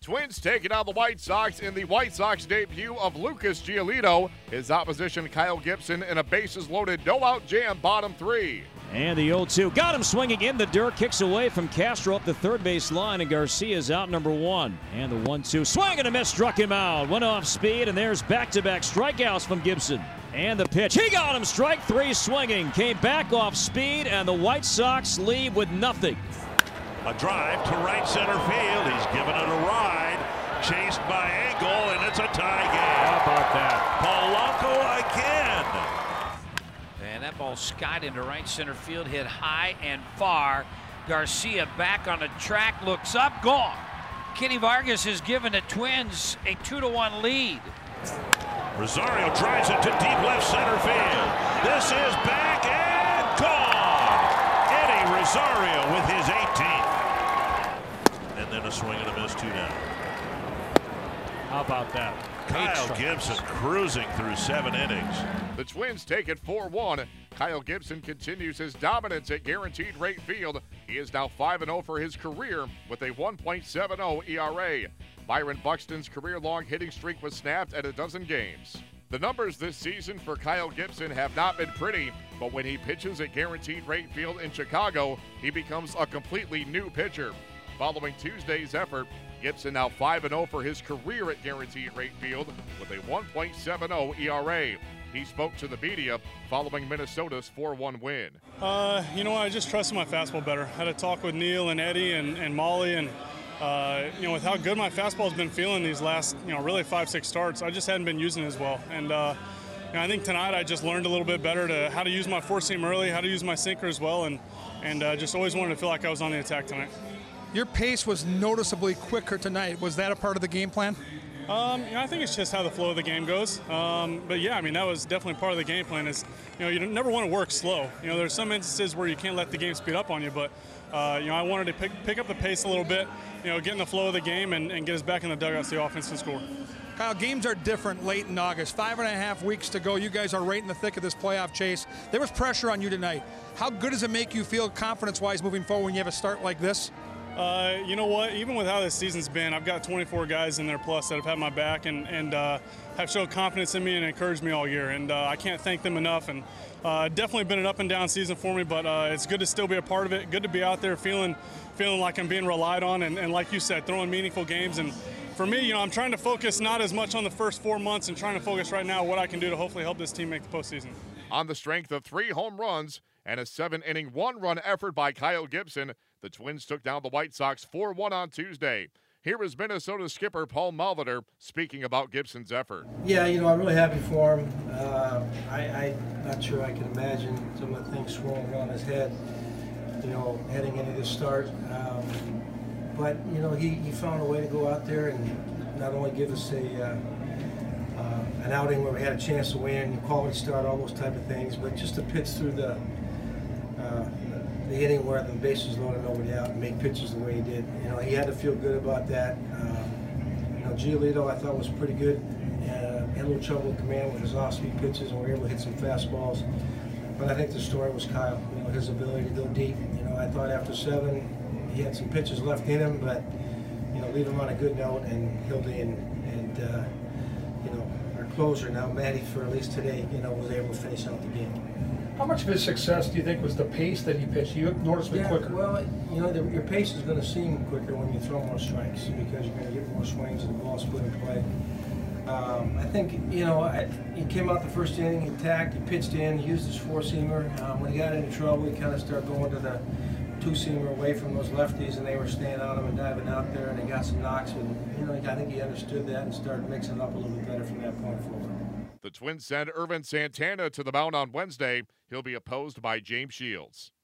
Twins taking on the White Sox in the White Sox debut of Lucas Giolito. His opposition, Kyle Gibson, in a bases-loaded no-out jam bottom three. And the 0-2. Got him swinging in the dirt. Kicks away from Castro up the third base line, and Garcia's out number one. And the 1-2. Swing and a miss. Struck him out. Went off speed, and there's back-to-back strikeouts from Gibson. And the pitch. He got him. Strike three swinging. Came back off speed, and the White Sox lead with nothing. A drive to right center field. He's given it a ride. Chased by Engel, and it's a tie game. How about that? Polanco again. And that ball skied into right center field, hit high and far. Garcia back on the track, looks up, gone. Kenny Vargas has given the Twins a 2-1 lead. Rosario drives it to deep left center field. This is back and gone. Eddie Rosario with his 18th. And then a swing and a miss, 2 down. How about that? Kyle Gibson cruising through 7 innings. The Twins take it 4-1. Kyle Gibson continues his dominance at Guaranteed Rate Field. He is now 5-0 for his career with a 1.70 ERA. Byron Buxton's career-long hitting streak was snapped at a dozen games. The numbers this season for Kyle Gibson have not been pretty, but when he pitches at Guaranteed Rate Field in Chicago, he becomes a completely new pitcher. Following Tuesday's effort, Gibson now 5-0 for his career at Guaranteed Rate Field with a 1.70 ERA. He spoke to the media following Minnesota's 4-1 win. I just trusted my fastball better. I had a talk with Neil and Eddie and Molly, and with how good my fastball's been feeling these last, really 5-6 starts, I just hadn't been using it as well. And I think tonight I just learned a little bit better to how to use my four-seam early, how to use my sinker as well, and just always wanted to feel like I was on the attack tonight. Your pace was noticeably quicker tonight. Was that a part of the game plan? I think it's just how the flow of the game goes. But yeah, that was definitely part of the game plan. Is you never want to work slow. There's some instances where you can't let the game speed up on you, but I wanted to pick up the pace a little bit. Get in the flow of the game and get us back in the dugout so the offense can score. Kyle, games are different late in August. 5.5 weeks to go. You guys are right in the thick of this playoff chase. There was pressure on you tonight. How good does it make you feel confidence-wise moving forward when you have a start like this? You know what? Even with how this season's been, I've got 24 guys in there plus that have had my back and have shown confidence in me and encouraged me all year. And I can't thank them enough. And definitely been an up and down season for me, but it's good to still be a part of it. Good to be out there feeling like I'm being relied on and like you said, throwing meaningful games. And for me, I'm trying to focus not as much on the first 4 months and trying to focus right now what I can do to hopefully help this team make the postseason. On the strength of 3 home runs and a 7-inning 1-run effort by Kyle Gibson, the Twins took down the White Sox 4-1 on Tuesday. Here is Minnesota skipper Paul Molitor speaking about Gibson's effort. Yeah, I'm really happy for him. I'm not sure I can imagine some of the things swirling around his head, heading into this start. But he found a way to go out there and not only give us an outing where we had a chance to win, quality start, all those type of things, but just to pitch through the inning where the bases loaded, nobody out, and make pitches the way he did. He had to feel good about that. Giolito I thought was pretty good. Had a little trouble with command with his off-speed pitches, and we were able to hit some fastballs. But I think the story was Kyle. His ability to go deep. I thought after 7, he had some pitches left in him, but leave him on a good note, and he'll be in. And our closer now, Matty, for at least today, was able to finish out the game. How much of his success do you think was the pace that he pitched? You noticeably quicker. Well, your pace is going to seem quicker when you throw more strikes because you're going to get more swings and the ball's put in play. I think, he came out the first inning, he attacked, he pitched in, he used his four-seamer. When he got into trouble, he kind of started going to the two-seamer away from those lefties, and they were staying on him and diving out there, and they got some knocks. And, I think he understood that and started mixing it up a little bit better from that point forward. The Twins send Ervin Santana to the mound on Wednesday. He'll be opposed by James Shields.